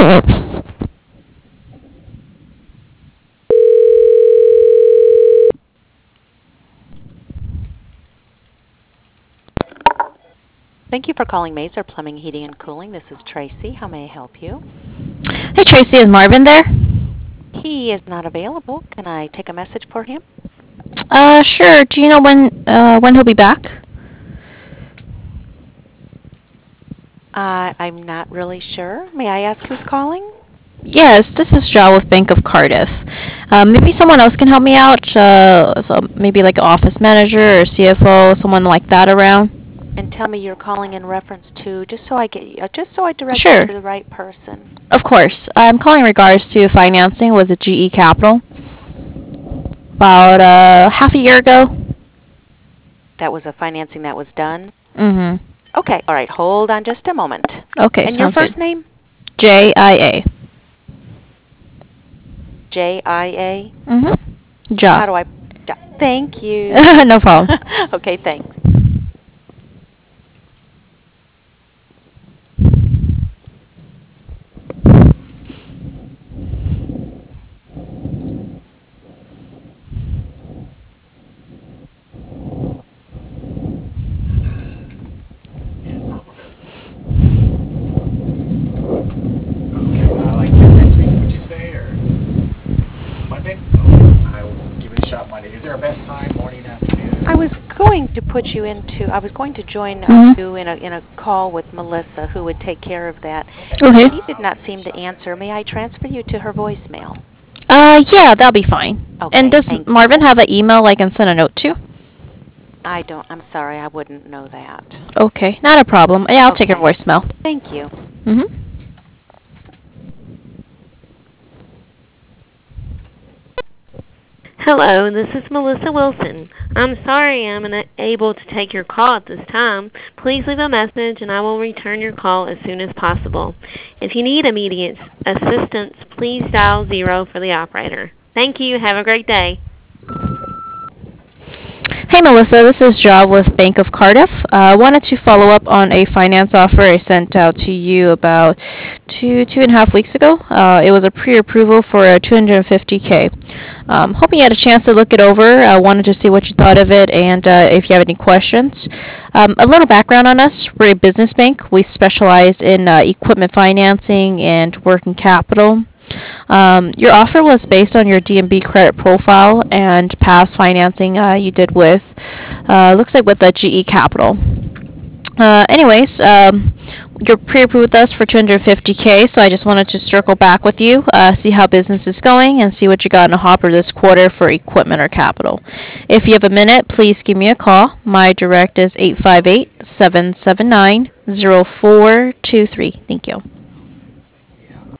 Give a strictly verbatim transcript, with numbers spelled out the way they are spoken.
Thank you for calling Mazer Plumbing, Heating, and Cooling. This is Tracy. How may I help you? Hey Tracy, is Marvin there? He is not available. Can I take a message for him? Uh, sure. Do you know when uh when he'll be back? Uh, I'm not really sure. May I ask who's calling? Yes, this is Joe with Bank of Cardiff. Uh, maybe someone else can help me out. Uh, so maybe like an office manager or C F O, someone like that around. And tell me you're calling in reference to, just so I get, uh, just so I direct you Sure, to the right person. of course. I'm calling in regards to financing with G E Capital. About uh half a year ago. That was a financing that was done. Mhm. Okay, all right. Hold on just a moment. Okay, And your sounds good. first name? J I A. J I A. Mhm. Ja. How do I? ja- Thank you. No problem. Okay, thanks. Okay, uh, like next week, would you say, or Monday? Okay, I will give it a shot Monday. Is there a best time, morning, I was afternoon? going to put you into, I was going to join uh, Mhm. you in a in a call with Melissa, who would take care of that, Okay, but Okay. she did not seem to answer. May I transfer you to her voicemail? Uh, yeah, that'll be fine. And Okay, does thank Marvin you. have an email I can send a note to? I don't, I'm sorry, I wouldn't know that. Okay, not a problem. Yeah, I'll take your Okay, voicemail. thank you. Mhm. Hello, this is Melissa Wilson. I'm sorry I'm unable to take your call at this time. Please leave a message and I will return your call as soon as possible. If you need immediate assistance, please dial zero for the operator. Thank you. Have a great day. Hey Melissa, this is Job with Bank of Cardiff. I uh, wanted to follow up on a finance offer I sent out to you about two two and a half weeks ago. Uh, it was a pre-approval for a two hundred fifty k. Um, hoping you had a chance to look it over. I wanted to see what you thought of it and uh, if you have any questions. Um, a little background on us: we're a business bank. We specialize in uh, equipment financing and working capital. Um, your offer was based on your D and B credit profile and past financing uh, you did with, uh, looks like with the G E Capital. Uh, anyways, um, you're pre-approved with us for two hundred fifty k, so I just wanted to circle back with you, uh, see how business is going, and see what you got in the hopper this quarter for equipment or capital. If you have a minute, please give me a call. My direct is eight five eight, seven seven nine, zero four two three. Thank you.